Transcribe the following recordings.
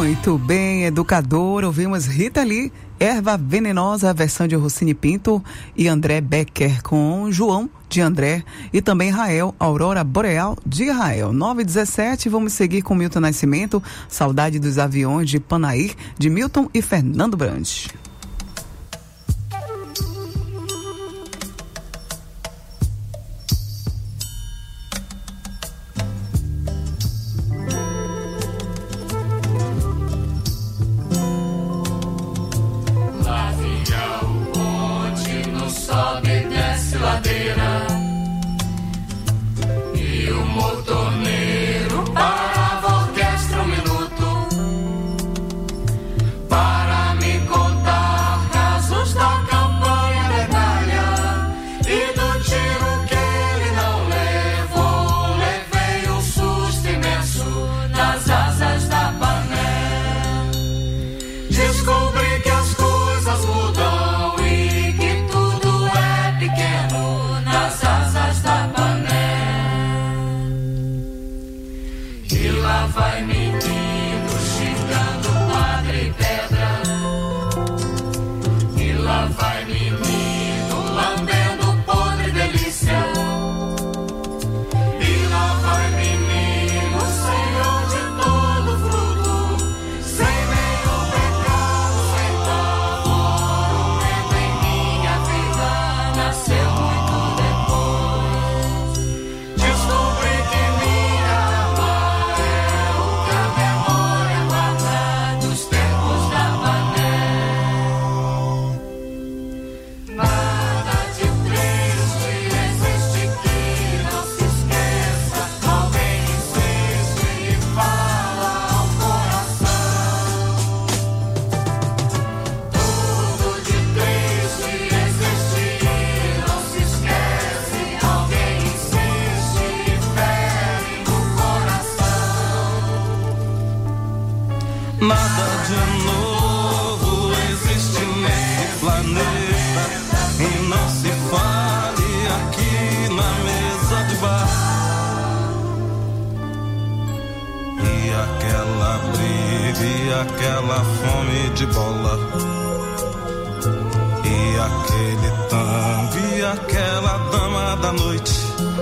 Muito bem, educador. Ouvimos Rita Lee, Erva Venenosa, a versão de Rossini Pinto e André Becker com João de André e também Rael, Aurora Boreal de Israel. 9h17, vamos seguir com Milton Nascimento, Saudade dos Aviões de Panair, de Milton e Fernando Brant. E o motorneiro parava a orquestra um minuto para me contar casos da campanha da Itália e do tiro que ele não levou. Levei um susto imenso nas asas da Pané. Descobri que as coisas mudam e que tudo é pequeno nas asas da Pané. E lá vai menino xingando padre e pedra. E lá vai menino lambendo podre delícia. E lá vai menino senhor de todo fruto, sem nenhum pecado, sem tormento em minha vida. Nasceu muito depois. Descobri que minha alma é o que a memória guarda dos tempos da Pané. Nada de triste existe que não se esqueça. Alguém insiste e fala ao coração. Tudo de triste existe e não se esquece. Alguém insiste e fere no coração. Nada de novo existe nesse planeta e não se fale aqui na mesa de bar. E aquela briga e aquela fome de bola, e aquele tango e aquela dama da noite,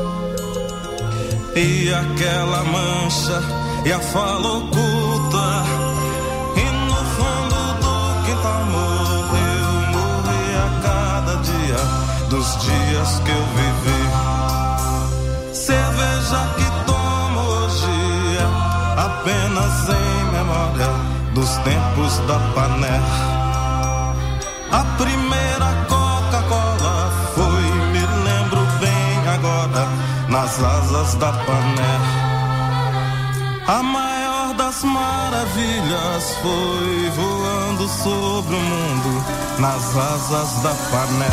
e aquela mancha e a fala oculta. E no fundo do quintal morri a cada dia dos dias que eu vivi. Cerveja que tomo hoje é apenas em memória dos tempos da Pané. A primeira Coca-Cola foi, me lembro bem agora, nas asas da Pané. A maior das maravilhas foi voando sobre o mundo nas asas da Pané.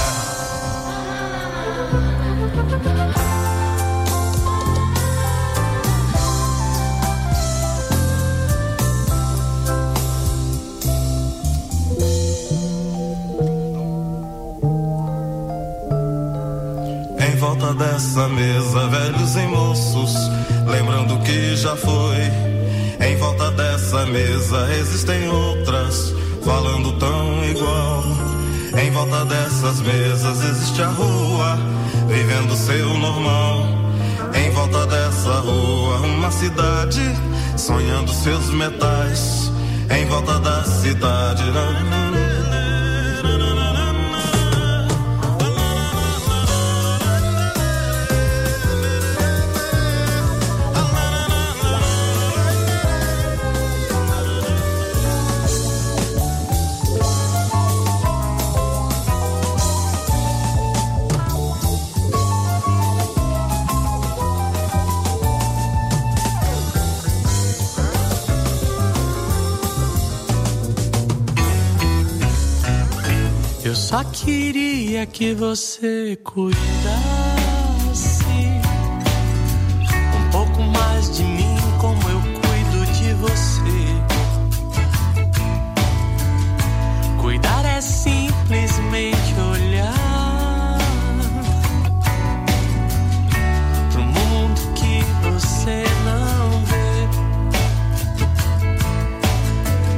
Em volta dessa mesa, velhos e moços, lembrando o que já foi. Em volta dessa mesa existem outras, falando tão igual. Em volta dessas mesas existe a rua, vivendo seu normal. Em volta dessa rua uma cidade, sonhando seus metais. Em volta da cidade eu só queria que você cuidasse um pouco mais de mim, como eu cuido de você. Cuidar é simplesmente olhar pro mundo que você não vê.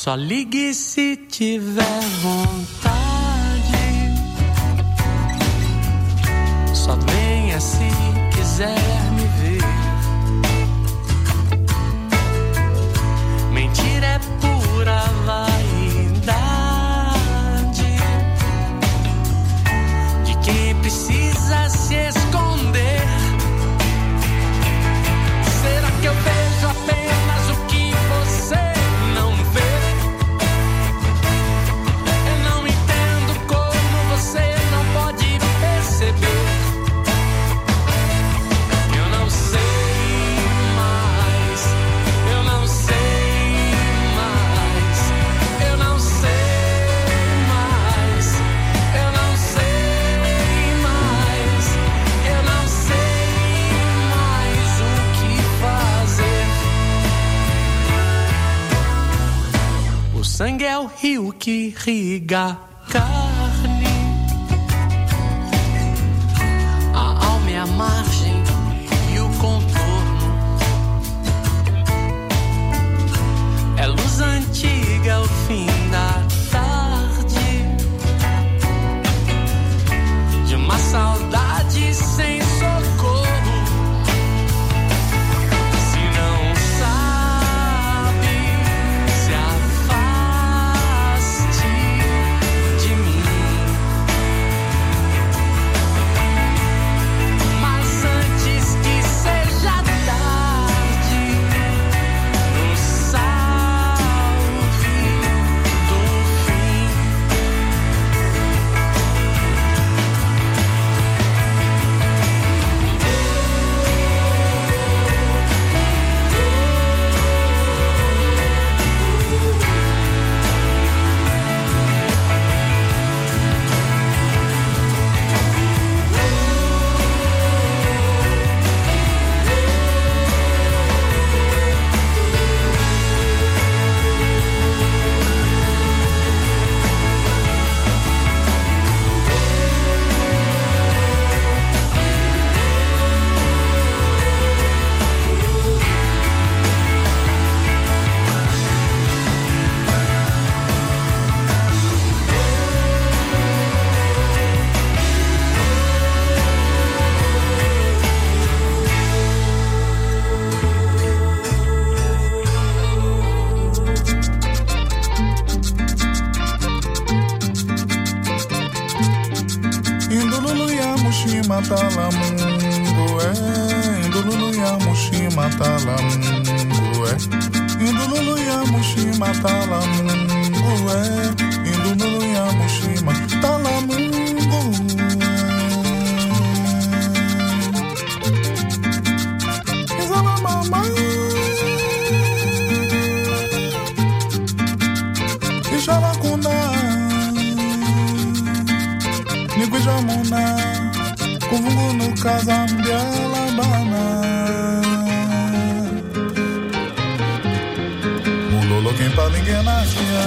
Só ligue se tiver vontade. Só venha se quiser me ver. Mentira é pura vaidade de quem precisa se esconder. Será que eu vejo apenas o que você não vê? Eu não entendo como você não pode perceber. Eu não sei mais, eu não sei mais, eu não sei mais, eu não sei mais, eu não sei mais o que fazer. O sangue é o rio que irriga a carne, a alma é a margem e o contorno. É luz antiga, o fim da tarde, de uma saudade sem socorro. Se não sabe, se afaste de mim. Mas antes que seja tarde, nos salve do fim. Indululu ya mushima talamungu Indululu ya mushima talamungu Indululu ya mushima talamungu Indululu ya mushima talamungu. Izala mama Ishala kuna Nikuijamuna Kuvungu no kazambia labana Mulolo quem pra ninguém nascia.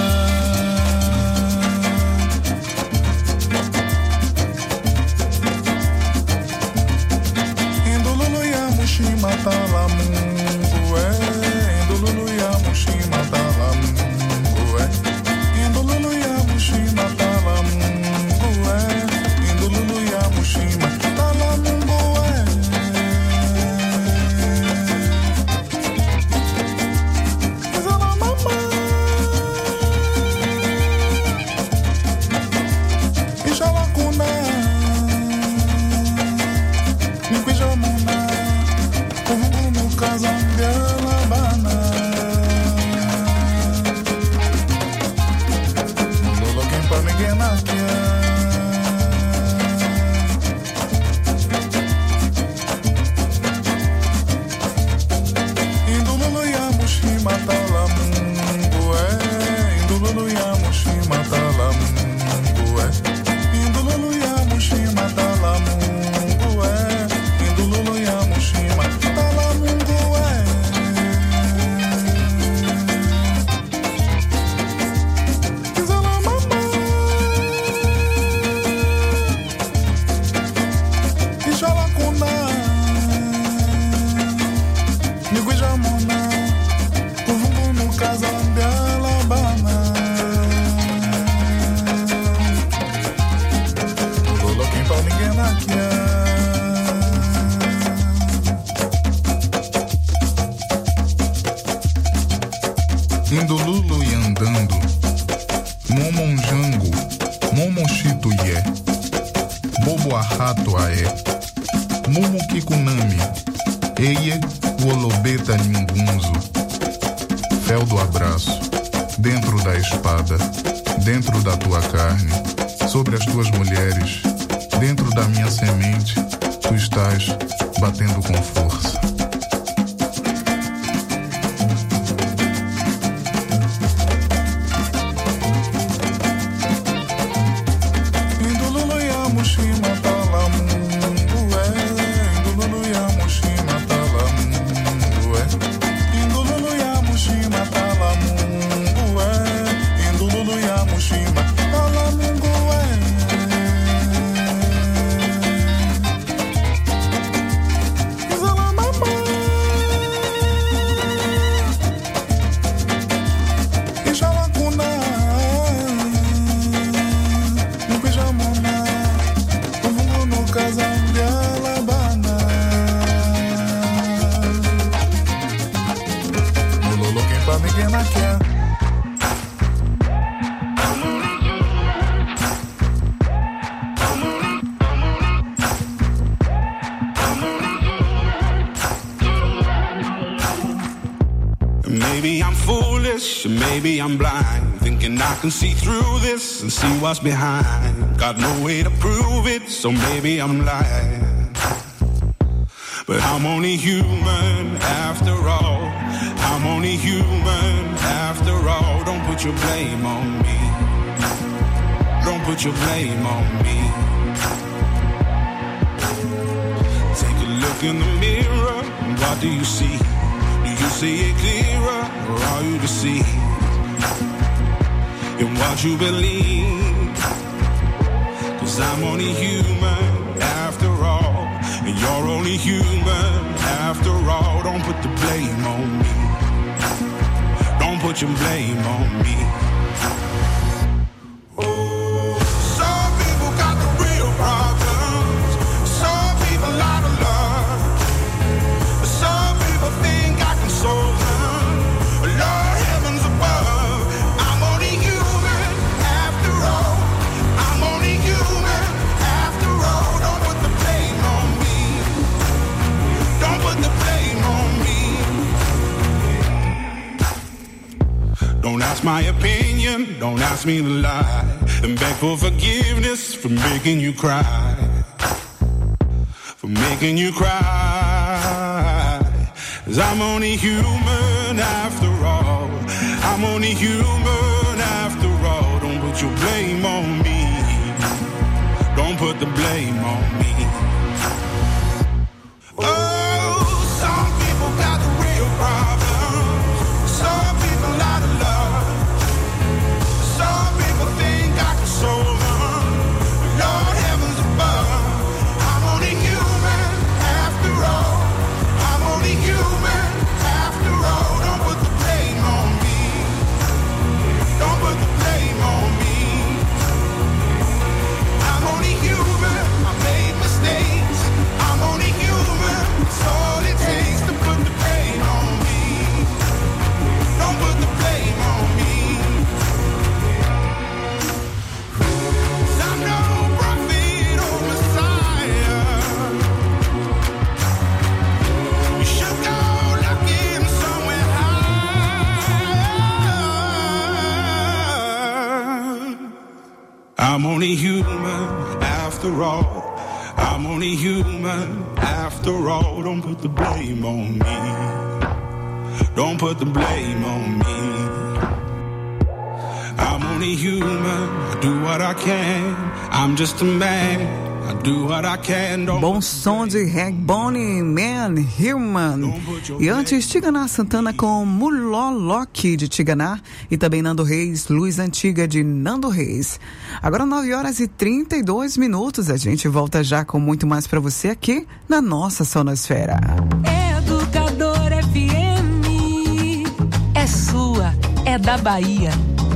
Indululu ya mushima talamungu Indululu ya mushima talamungu Indululu ya mushima talamungu Indululu ya mushima talamungu Izala mama Ishala kuna Nikuijamuna Kuvungu Mumu Kikunami, Eie, Wolobeta Ningunzo. Fel do abraço, dentro da espada, dentro da tua carne, sobre as tuas mulheres, dentro da minha semente, tu estás batendo com força. Maybe I'm blind, thinking I can see through this and see what's behind. Got no way to prove it, so maybe I'm lying. But I'm only human after all. I'm only human after all. Don't put your blame on me. Don't put your blame on me. Take a look in the mirror, what do you see? Do you see it clearer, or are you deceived in what you believe? 'Cause I'm only human after all, and you're only human after all. Don't put the blame on me. Don't put your blame on me. Some people got the real problems. Some people out of love. Some people think I can solve them. Lord heavens above, I'm only human after all. I'm only human after all. Don't put the blame on me. Don't put the blame on me. Don't ask my opinion, don't ask me to lie, and beg for forgiveness for making you cry. For making you cry. 'Cause I'm only human after all. I'm only human after all. Don't put your blame on me. Don't put the blame on me. Oh, some people got the real problems. Some people out of love. Some people think I can solve them. Lord heavens above, I'm only human after all. I'm only human after all. Don't put the blame on me. Don't put the blame on me. I'm only human. I made mistakes. I'm only human. It's all it takes to put the blame on me. Don't put the blame on me. 'Cause I'm no prophet or Messiah. You should go looking somewhere high. I'm only human after all. I'm only human after all. Don't put the blame on me. Don't put the blame on me. I'm only human. I do what I can. I'm just a man. I do what I can. Don't Bom som de Reg Bonnie, Man Human. E antes, Tiganá Santana com Muloloque de Tiganá. E também Nando Reis, Luz Antiga de Nando Reis. Agora 9h32. A gente volta já com muito mais pra você aqui na nossa Sonosfera. Educador FM é sua, é da Bahia.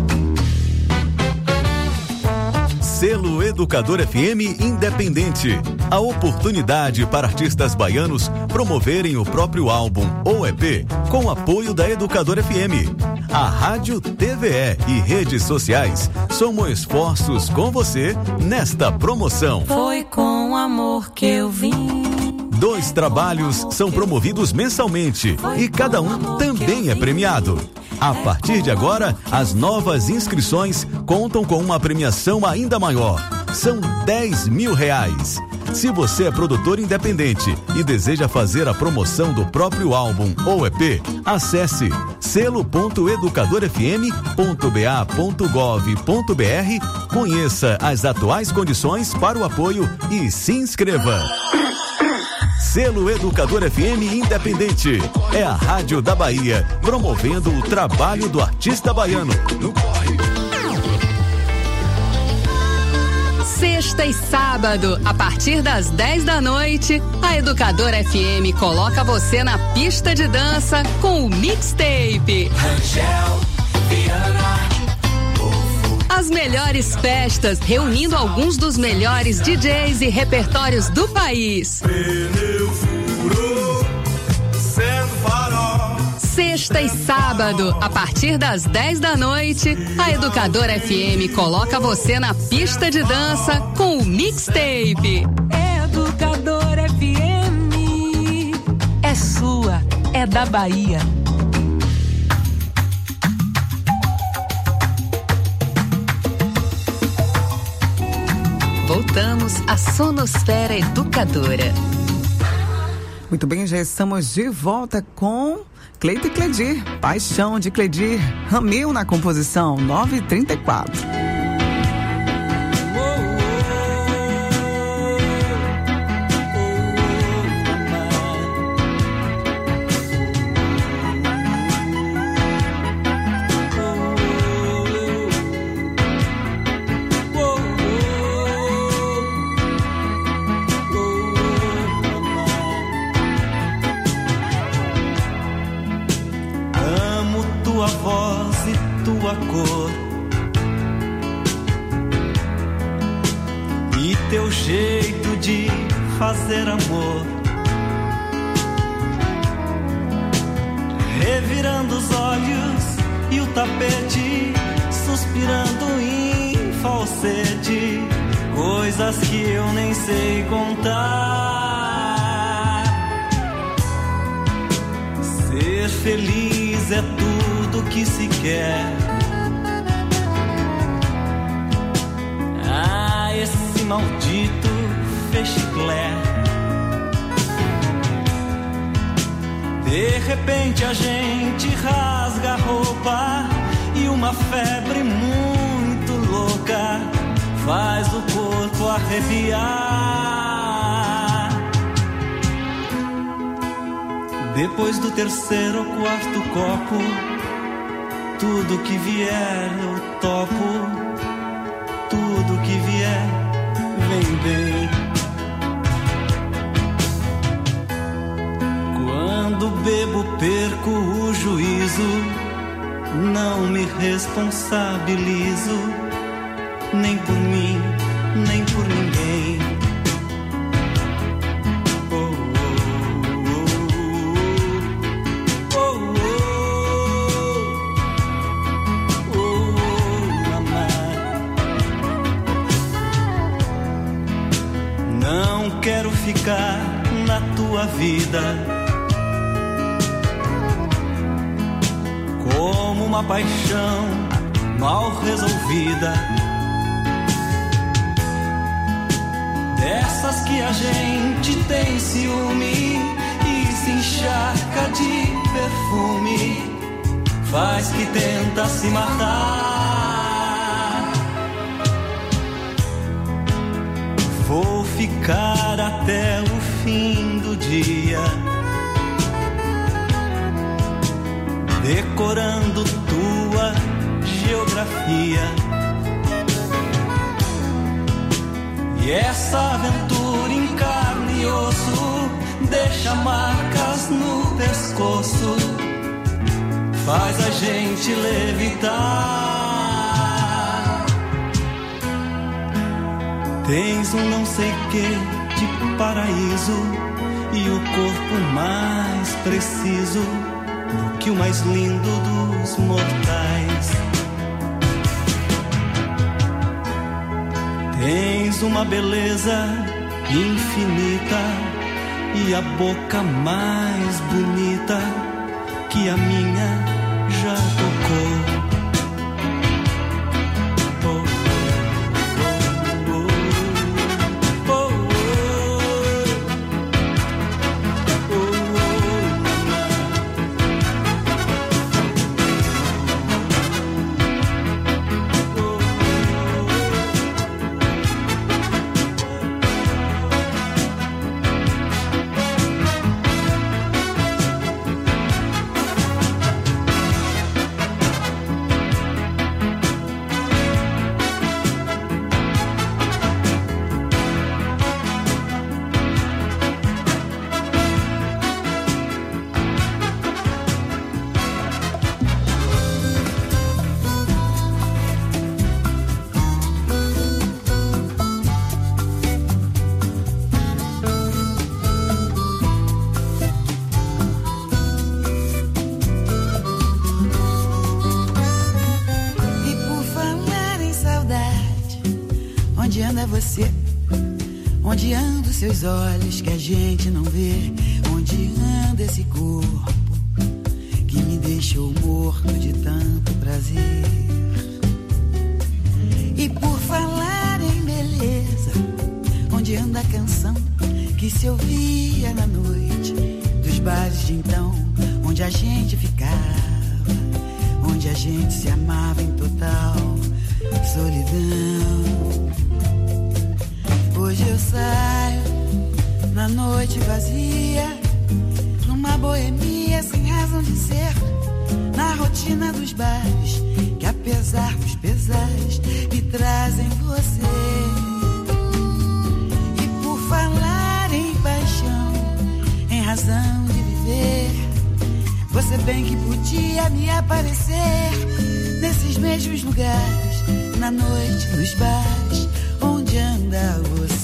Selo Educador FM Independente. A oportunidade para artistas baianos promoverem o próprio álbum ou EP com apoio da Educador FM. A Rádio, TVE e redes sociais somam esforços com você nesta promoção. Foi com amor que eu vim. 2 trabalhos são promovidos mensalmente e cada um também é premiado. A partir de agora, as novas inscrições contam com uma premiação ainda maior. São R$10.000. Se você é produtor independente e deseja fazer a promoção do próprio álbum ou EP, acesse selo.educadorfm.ba.gov.br, conheça as atuais condições para o apoio e se inscreva. Selo Educador FM Independente. É a Rádio da Bahia, promovendo o trabalho do artista baiano. Sexta e sábado, a partir das 10 da noite, a Educador FM coloca você na pista de dança com o Mixtape. As melhores festas, reunindo alguns dos melhores DJs e repertórios do país. Sexta e sábado, a partir das 10 da noite, a Educador FM coloca você na pista de dança com o Mixtape. Educador FM é sua, é da Bahia. Voltamos à Sonosfera Educadora. Muito bem, já estamos de volta com Cleito e Cledir, Paixão de Cledir, Ramil na composição, 9h34. Teu jeito de fazer amor, revirando os olhos e o tapete, suspirando em falsete, coisas que eu nem sei contar. Ser feliz é tudo que se quer. Esse maldito fechiclé. De repente a gente rasga a roupa e uma febre muito louca faz o corpo arrepiar. Depois do terceiro ou quarto copo, tudo que vier eu topo. Tudo que vier, vem bem. Quando bebo, perco o juízo. Não me responsabilizo, nem por mim, nem por ninguém. Quero ficar na tua vida como uma paixão mal resolvida, dessas que a gente tem ciúme e se encharca de perfume, faz que tenta se matar. Vou ficar até o fim do dia, decorando tua geografia. E essa aventura em carne e osso deixa marcas no pescoço, faz a gente levitar. Tens um não sei que de paraíso e o corpo mais preciso do que o mais lindo dos mortais. Tens uma beleza infinita e a boca mais bonita que a minha já tocou. Você, onde andam seus olhos que a gente não vê, onde anda esse corpo que me deixou morto de tanto prazer. E por falar em beleza, onde anda a canção que se ouvia na noite dos bares de então, onde a gente ficava, onde a gente se amava em total solidão. Hoje eu saio na noite vazia, numa boemia sem razão de ser, na rotina dos bares que apesar dos pesares me trazem você. E por falar em paixão, em razão de viver, você bem que podia me aparecer nesses mesmos lugares, na noite nos bares, onde anda você?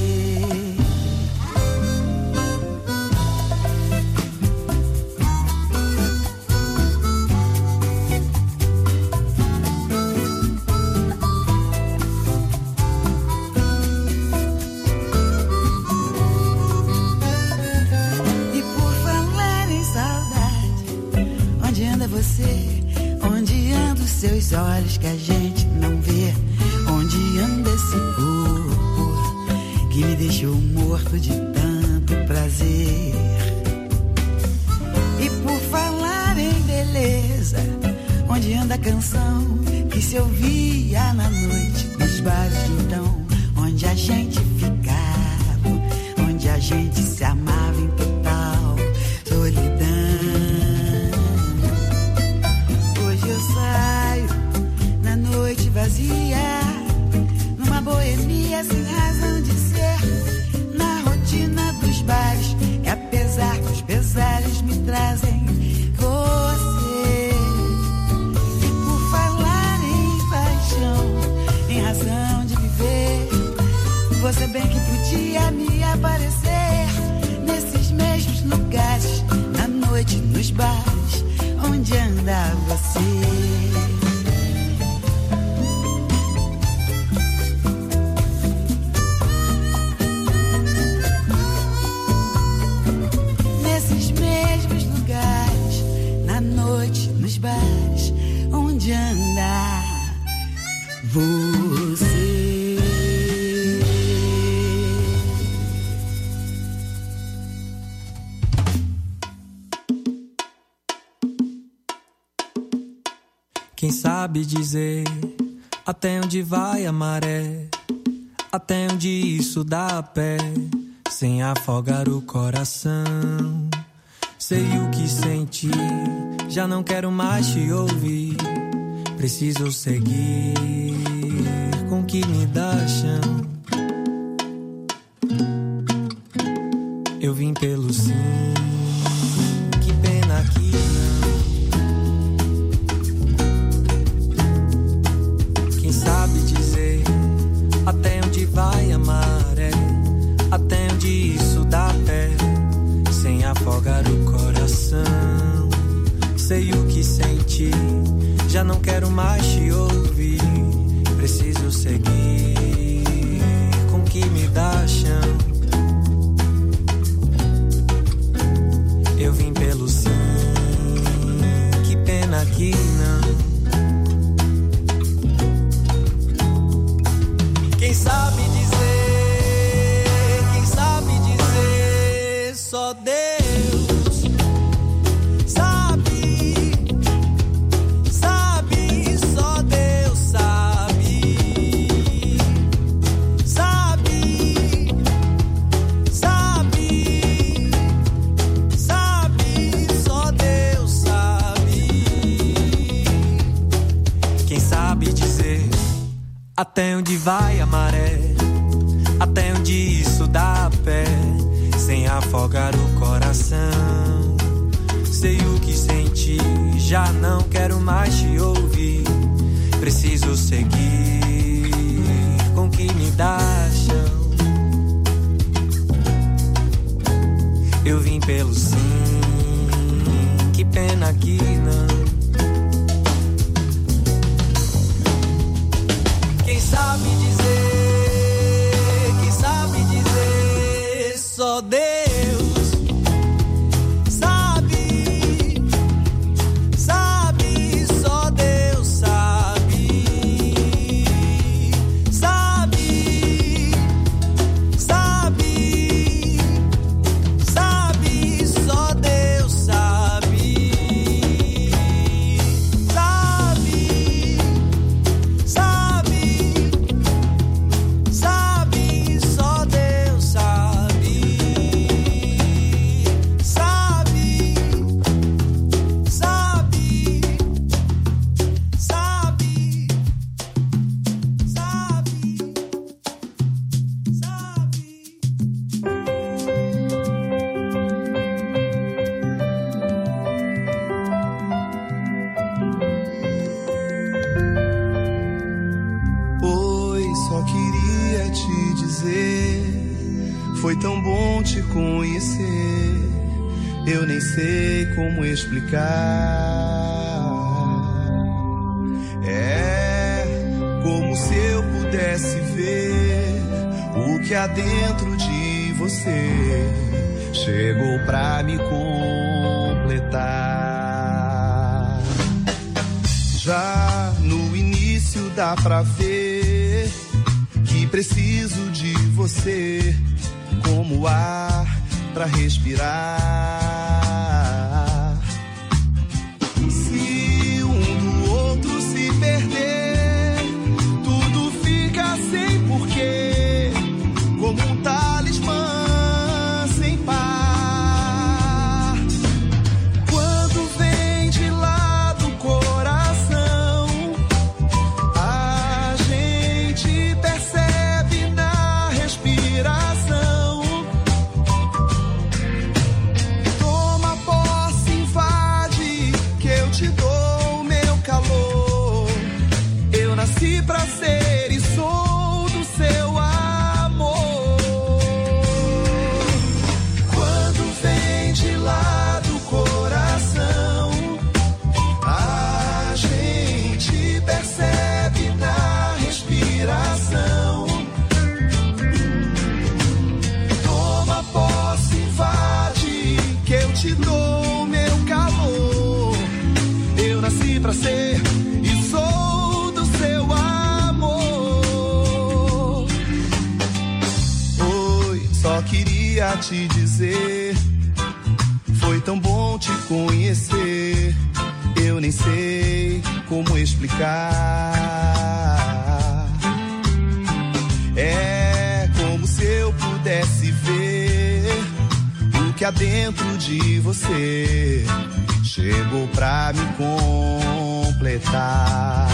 E por falar em saudade, onde anda você? Onde andam os seus olhos que a gente não vê? Onde anda esse corpo que me deixou morto de tanto prazer? E por falar em beleza, onde anda a canção que se ouvia na noite nos bares de então, onde a gente ficava, onde a gente se amava em total solidão? Hoje eu saio na noite vazia, numa boemia sem razão de ser, na rotina dos bares que apesar dos pesares me trazem você. E por falar em paixão, em razão de viver, você bem que podia me aparecer nesses mesmos lugares, na noite nos bares, onde anda você? Bares, onde anda você? Quem sabe dizer até onde vai a maré, até onde isso dá a pé, sem afogar o coração. Sei o que senti, já não quero mais te ouvir. Preciso seguir com o que me dá chão. Eu vim pelo sim, que pena que não. Quem sabe dizer até onde vai a maré, até onde isso dá pé, sem afogar o coração. Sei o que senti, já não quero mais te ouvir. Preciso seguir com o que me dá chão. só Deus sabe, sabe, só Deus sabe, sabe, sabe, sabe, só Deus sabe. Quem sabe dizer até onde vai a maré, até onde isso dá pé, sem afogar o coração. Sei o que senti, já não quero mais te ouvir. Preciso seguir com o que me dá chão. Eu vim pelo sim, que pena que não. Quem sabe dizer, só Deus sabe, sabe, só Deus sabe, sabe, sabe, sabe, só Deus sabe, sabe, sabe, sabe, só Deus sabe, sabe, sabe, sabe, Oi, só queria te dizer, foi tão bom te conhecer. Eu nem sei como explicar. É como se eu pudesse ver o que há dentro de você. Chegou pra me completar. Já no início dá pra ver que preciso de você como ar pra respirar. Se um do outro se perder, tudo fica sem porquê, como um talismã sem par. Quando vem de lá do coração, a gente percebe na respiração. Toma posse, invade, que eu te dou meu calor. Eu nasci pra ser e sou do seu amor. Quando vem de lá do coração, a gente percebe na respiração. Toma posse, invade, que eu te dou meu calor. Eu nasci pra ser e sou do seu amor. Oi, só queria te dizer, foi tão bom te conhecer. Eu nem sei como explicar. É como se eu pudesse ver o que há dentro de você. Chegou pra me completar.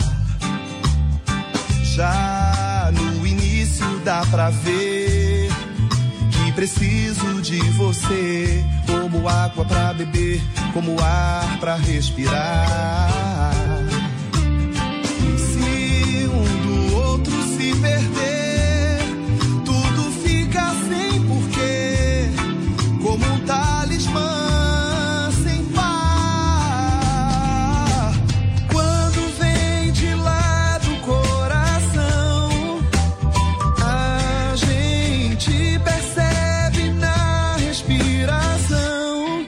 Já no início dá pra ver que preciso de você, como água pra beber, como ar pra respirar. Se um do outro se perder, tudo fica sem porquê, como um talismã sem par. Quando vem de lá do coração, a gente percebe na respiração.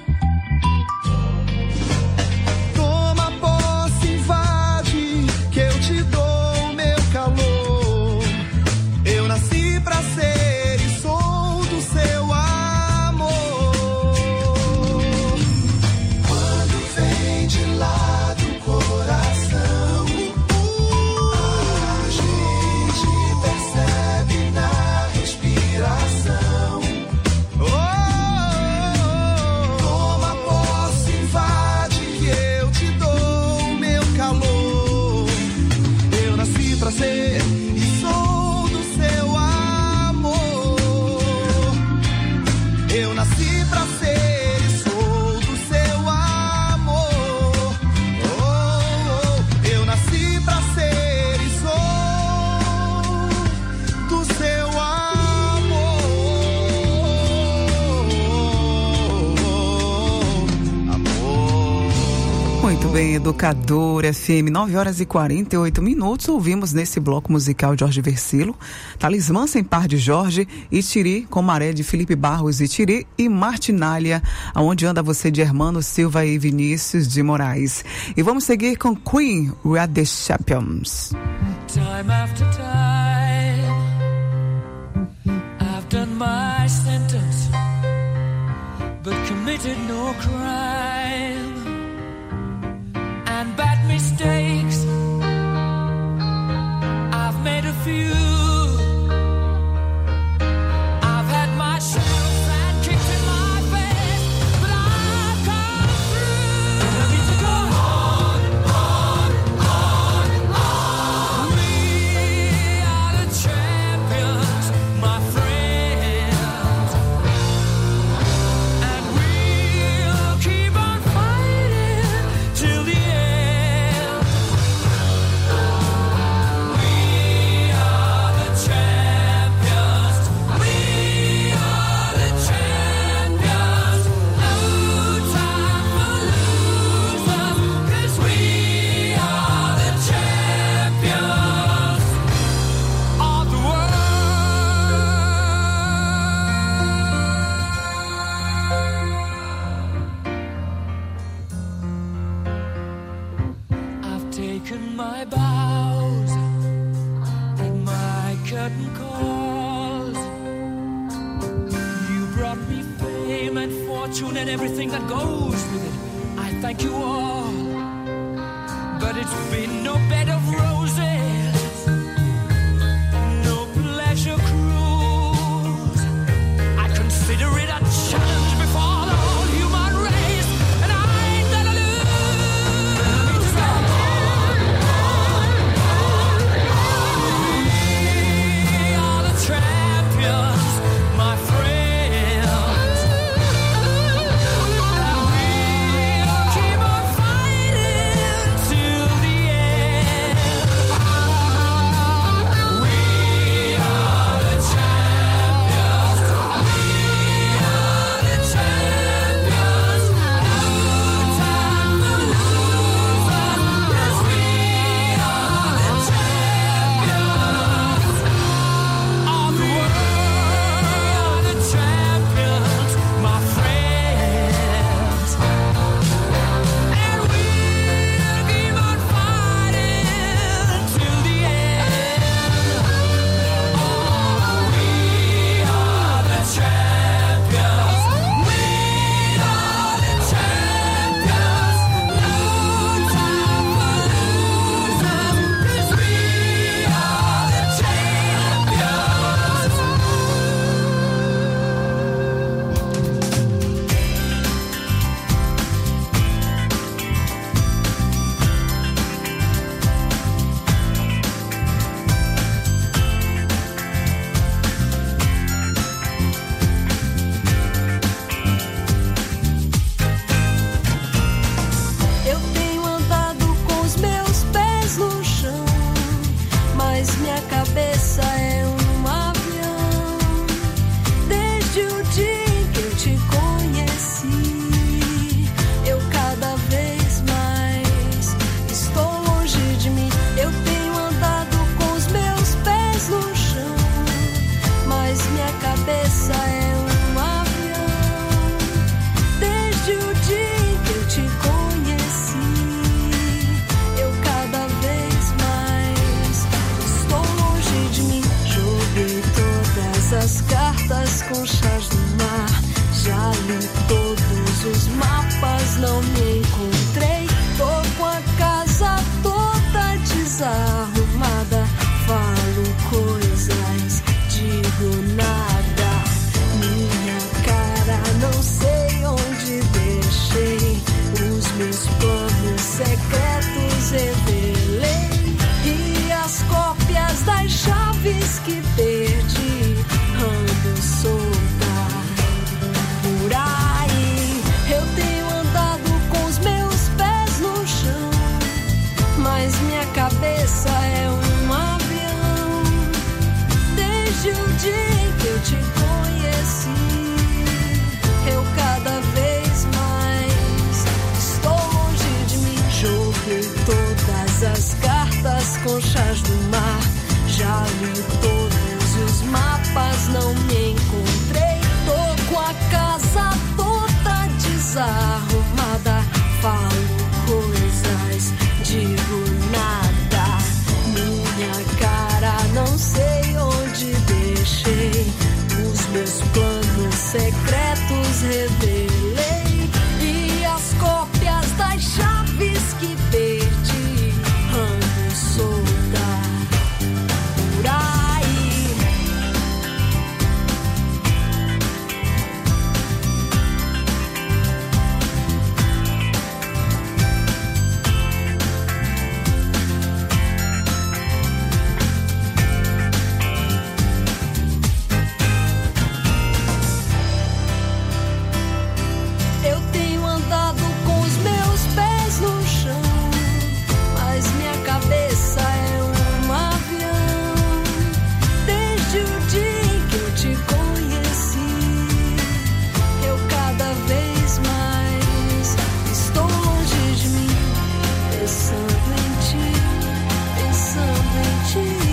Toma posse, invade, que eu te dou meu calor. nasci pra ser e sou do seu amor. Eu nasci pra ser e sou do seu amor. Muito bem, Educador FM, 9h48. Ouvimos nesse bloco musical Jorge Versilo, Talismã Sem Par de Jorge, Itiri com Maré de Felipe Barros Itiri e Martinália, Aonde Anda Você de Hermano Silva e Vinícius de Moraes. E vamos seguir com Queen, We Are The Champions. Time after time, I've done my sentence, but committed no crime. And bad mistakes, I've made a few. I've had my shells and kicked in my face, but I've come through. I need to go on. We are the champions, my friends, and we'll keep on fighting till the end. Taken my bows and my curtain calls. You brought me fame and fortune and everything that goes with it. I thank you all, but it's been no bed of roses, no pleasure cruise. I consider it a challenge before the whole human race, and I ain't gonna lose. Champions, my friends, and we'll keep on fighting till the end. desarrumada, falo coisas, digo nada. Minha cara não sei onde deixei, os meus planos secretos revelei, e as cópias das chaves que perdi ando solta por aí. Eu tenho andado com os meus pés no chão, mas minha cabeça é um avião. Desde o dia em que eu te conheci, eu cada vez mais estou longe de mim, pensando em ti, pensando em ti.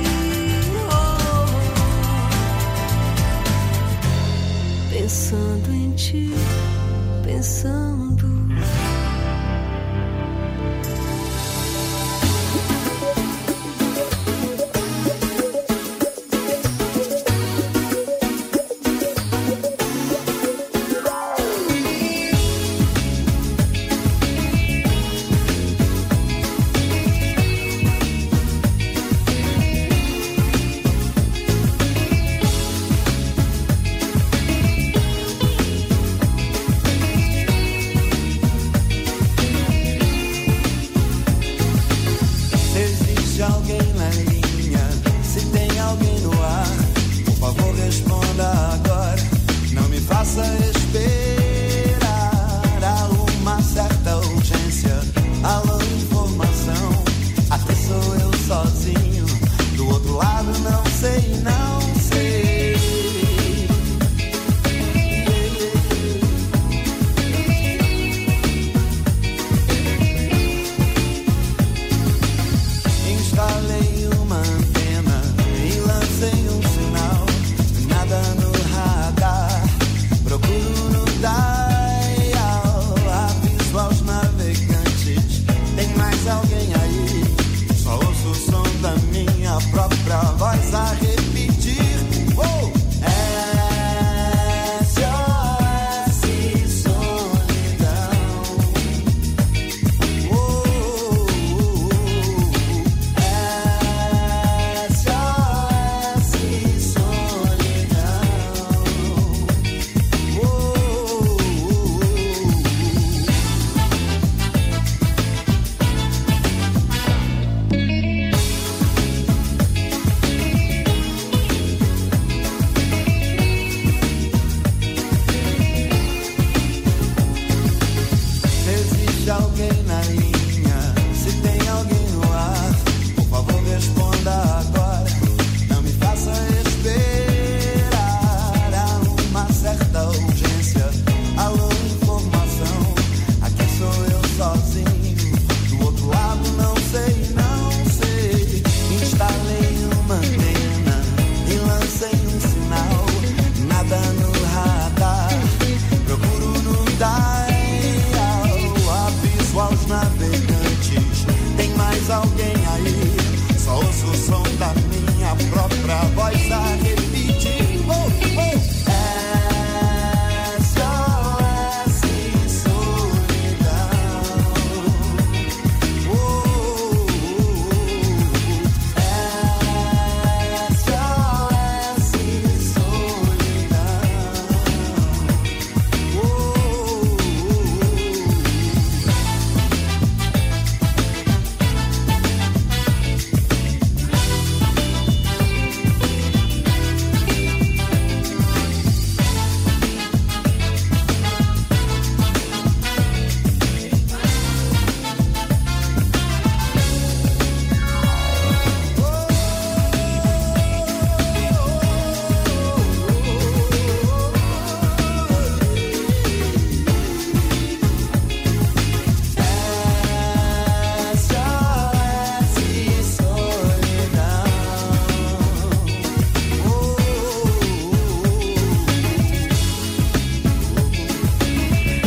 Pensando em ti, pensando. Existe alguém na linha? Se tem alguém no ar, por favor responda agora. Não me faça esperar. Há uma certa urgência. Alô, informação. Aqui sou eu sozinho. Do outro lado não sei, não sei. Instalei uma antena e lancei um sinal. Nada no radar, procuro no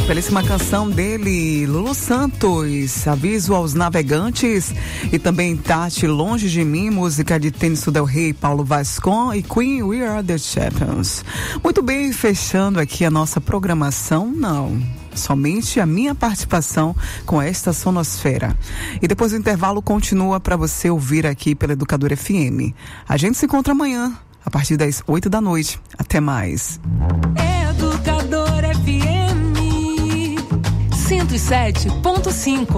Belíssima canção dele, Lulu Santos, Aviso aos Navegantes, e também Tati, Longe de Mim, música de Tênis Del Rey, Paulo Vascon e Queen, We Are the Champions. Muito bem, fechando aqui a nossa programação, não, somente a minha participação com esta sonosfera. E depois do intervalo continua para você ouvir aqui pela Educadora FM. A gente se encontra amanhã, a partir das 8 da noite. Até mais. Educadora FM 107.5.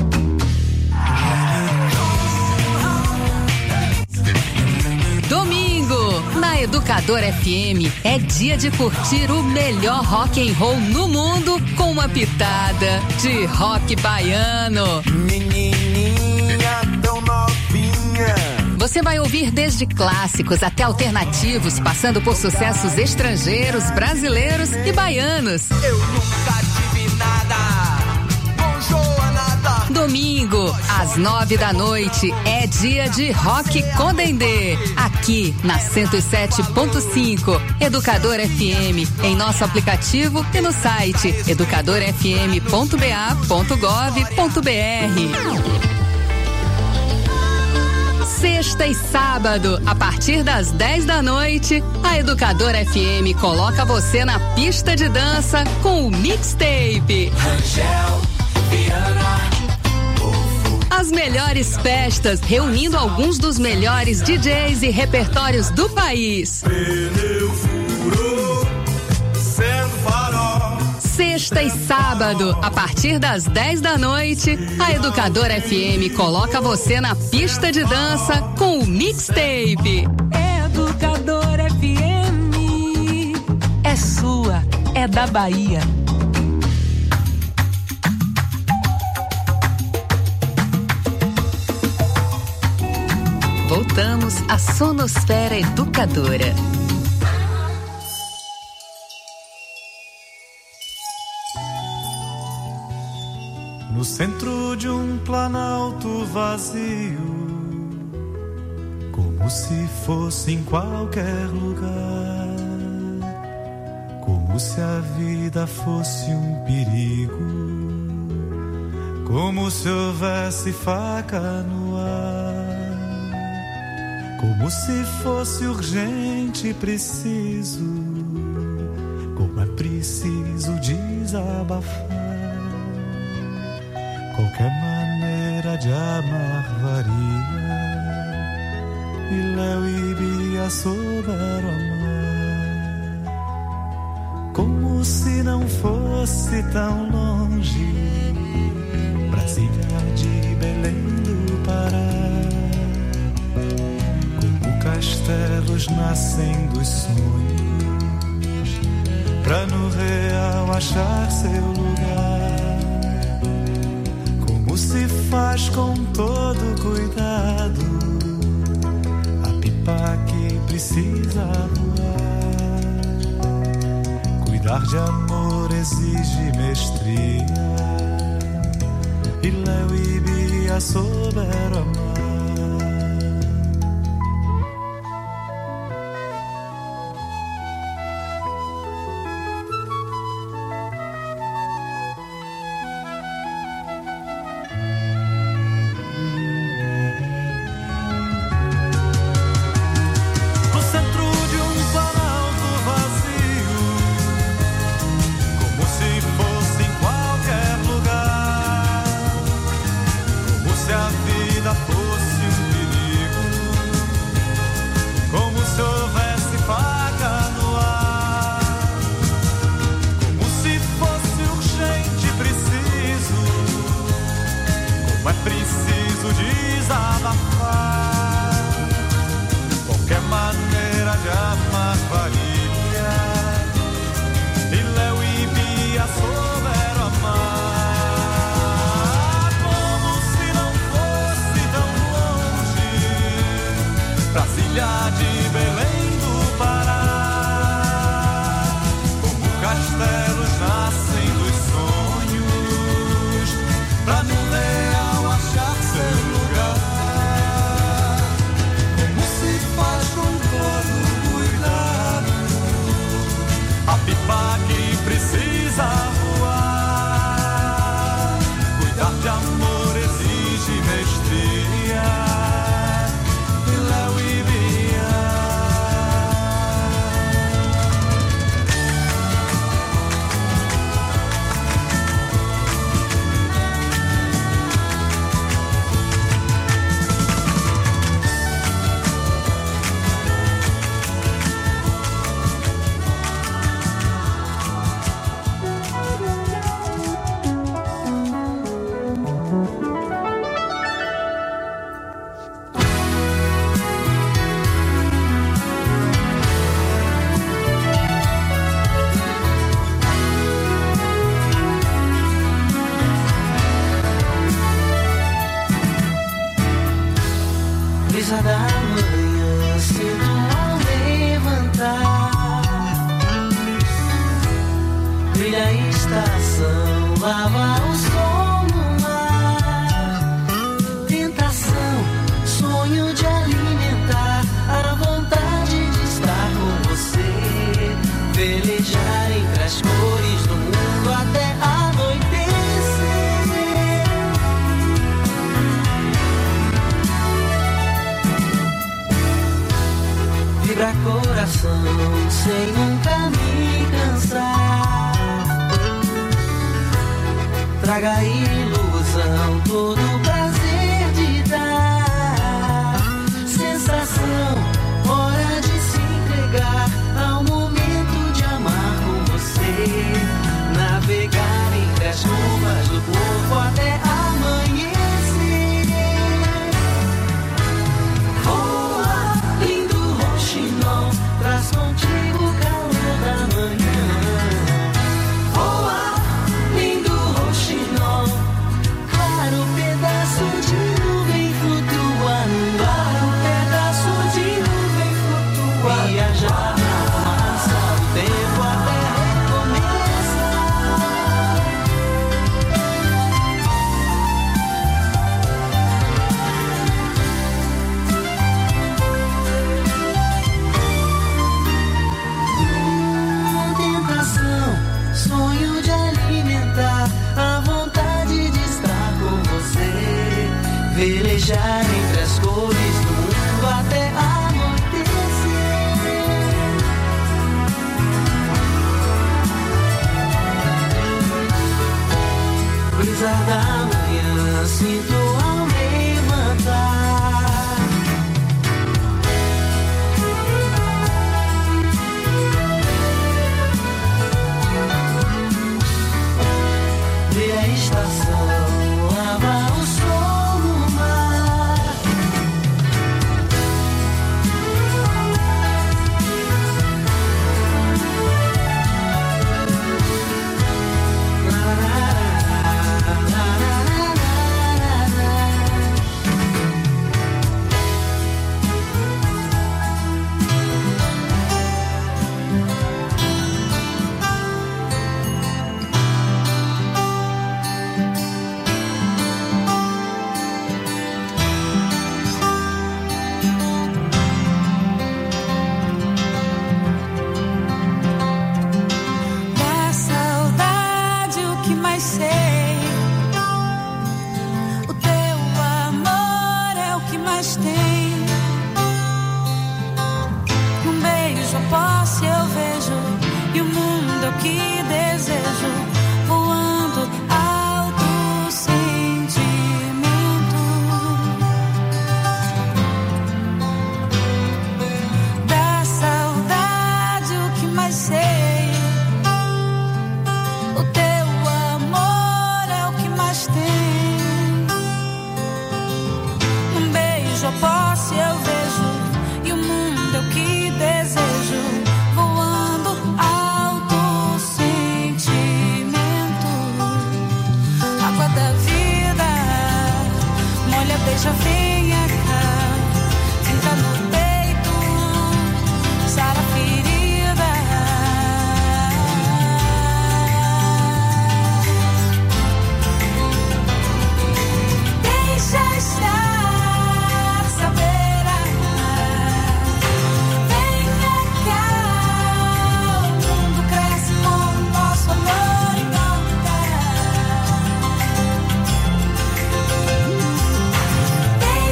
Domingo, na Educadora FM, é dia de curtir o melhor rock and roll no mundo com uma pitada de rock baiano. Menininha tão novinha. Você vai ouvir desde clássicos até alternativos, passando por sucessos estrangeiros, brasileiros e baianos. Eu nunca tive nada, não sou a nada. Domingo, às 9 da noite, é dia de Rock com Dendê, aqui na 107.5, Educadora FM, em nosso aplicativo e no site educadorafm.ba.gov.br. Sexta e sábado, a partir das 10 da noite, a Educadora FM coloca você na pista de dança com o Mixtape. Rangel, Viana, As melhores festas, reunindo alguns dos melhores DJs e repertórios do país. Pneu furou, sendo farol. Sexta e sábado, a partir das 10 da noite, a Educadora FM coloca você na pista de dança com o Mixtape. Educadora FM é sua, é da Bahia. Voltamos à Sonosfera Educadora. No centro de um planalto vazio, como se fosse em qualquer lugar, como se a vida fosse um perigo, como se houvesse faca no ar, como se fosse urgente e preciso, como é preciso desabafar. Qualquer maneira de amar varia, e Léo e Bia souberam amar, como se não fosse tão longe, Brasília de Belém do Pará, como castelos nascem dos sonhos, pra no real achar seu lugar. Como se faz com todo cuidado a pipa que precisa voar. Cuidar de amor exige mestria, e Léo e Bia souberam amar. Fosse brisa da manhã sinto ao levantar. Brilha a estação, lava o sol no mar. Tentação, sonho de alimentar a vontade de estar com você. Velejar entre as cores do mundo até anoitecer. Vibra coração sem nunca me cansar. Traga a ilusão, todo o prazer de dar. Sensação, hora de se entregar ao momento de amar com você. Navegar entre as curvas do corpo até amanhecer. Voa, lindo roxinol, traz contigo o calor da manhã. Voa, lindo roxinol, claro pedaço de nuvem flutua no ar. Um pedaço de nuvem flutua. Viajar na massa do tempo até sonho de alimentar a vontade de estar com você. Velejar entre as cores do mundo até anoitecer. Brisa da manhã sinto ao levantar. Vê a estação, lava o sol no mar. Da saudade o que mais sei, o teu amor é o que mais tem. Um beijo eu posso e eu vejo, e o mundo é o que desejo, voando alto sentimento. Da saudade o que mais sei, o teu amor é o que mais tem. Um beijo eu posso e eu vejo, e o mundo é o que desejo, voando alto sentimento. Água da vida, molha, beija, venha cá, fica no peito, sara a ferida. Deixa estar, saber amar. Venha cá, o mundo cresce com o nosso amor e contar.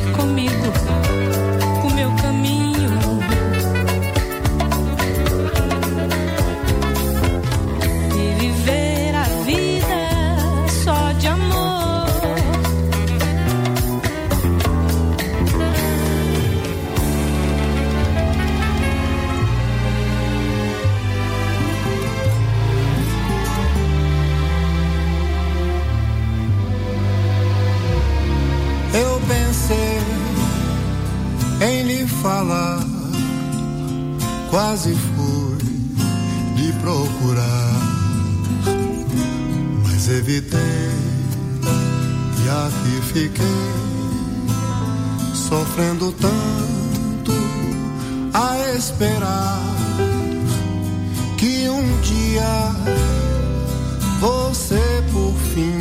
comigo o meu caminho. E viver a vida só de amor. Eu pensei em lhe falar, quase fui lhe procurar, mas evitei e aqui fiquei, sofrendo tanto a esperar que um dia você por fim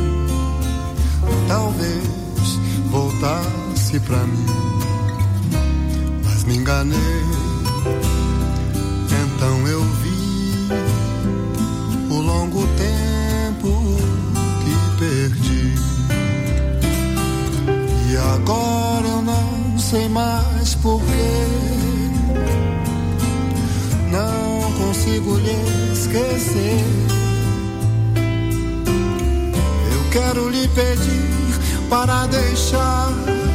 talvez voltasse pra mim, mas me enganei. Então eu vi o longo tempo que perdi, e agora eu não sei mais porquê, não consigo lhe esquecer. Eu quero lhe pedir para deixar,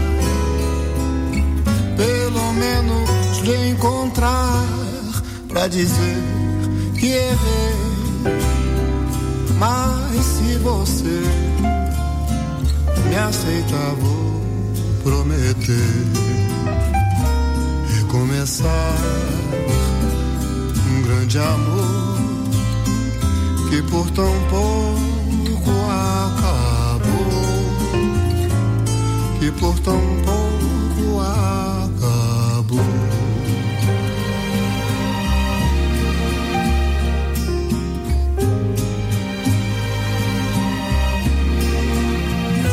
pelo menos lhe encontrar, pra dizer que errei. Mas se você me aceitar, vou prometer recomeçar um grande amor que por tão pouco acabou, que por tão pouco